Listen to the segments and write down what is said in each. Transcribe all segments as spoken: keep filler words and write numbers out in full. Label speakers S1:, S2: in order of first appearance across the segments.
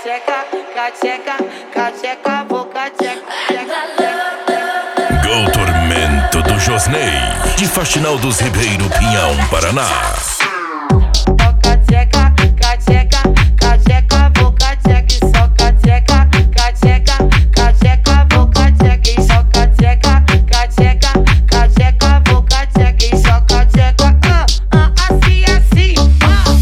S1: cacheca, cacheca, cacheca, vou cacheca.
S2: Gol Tormento do Josney, de Faxinal dos Ribeiro, Pinhão, Paraná.
S1: Cacheca, cacheca, cacheca, vou cacheca. Só cacheca, cacheca, cacheca, vou cacheca. Só cacheca, cacheca, cacheca, vou cacheca. Só cacheca, ah, ah, assim, assim, ah.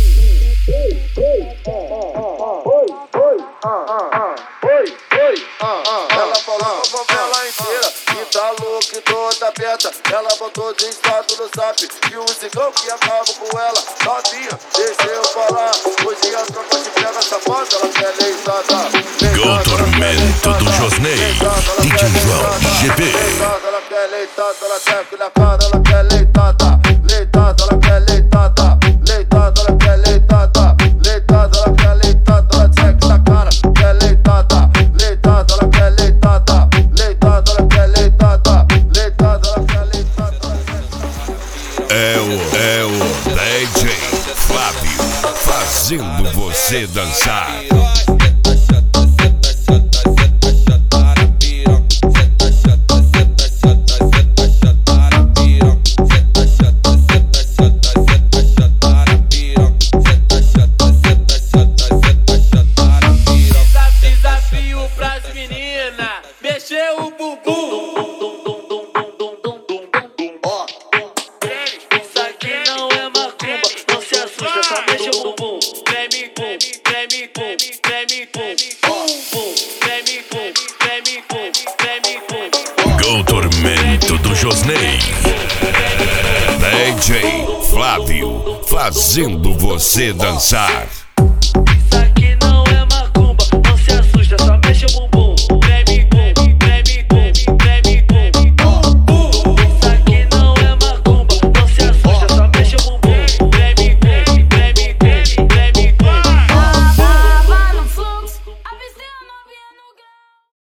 S3: Oi, oi, ah, ah, ah. Oi, oi, ah, ah. Ela falou pra favela inteira que tá louca e toda aberta. Ela botou de status no zap e o cigão que acaba com ela. Novinha, deixa eu falar. Hoje a tropa te pega safada, ela quer leitada.
S2: Gol Tormento do Josney, D J João G P.
S3: Ela quer leitada, ela quer que na cara, ela quer leitada. Leitada, ela quer leitada. Leitada, ela quer leitada. Leitada, ela quer leitada, ela quer que na cara, quer leitada. Leitada, ela quer leitada. Leitada, ela quer leitada. Leitada, ela quer leitada.
S2: É o, é o D J Flávio, fazendo você dançar.
S4: Desafio pras meninas, mexer o bumbum. Isso aqui não é macumba, não se assusta, só mexe o bumbum. Treme, pum, treme, pum, treme, pum, pum, pum, treme, pum, treme, pum, treme, pum.
S2: Gol Tormento do Josney, D J Flávio, fazendo você dançar.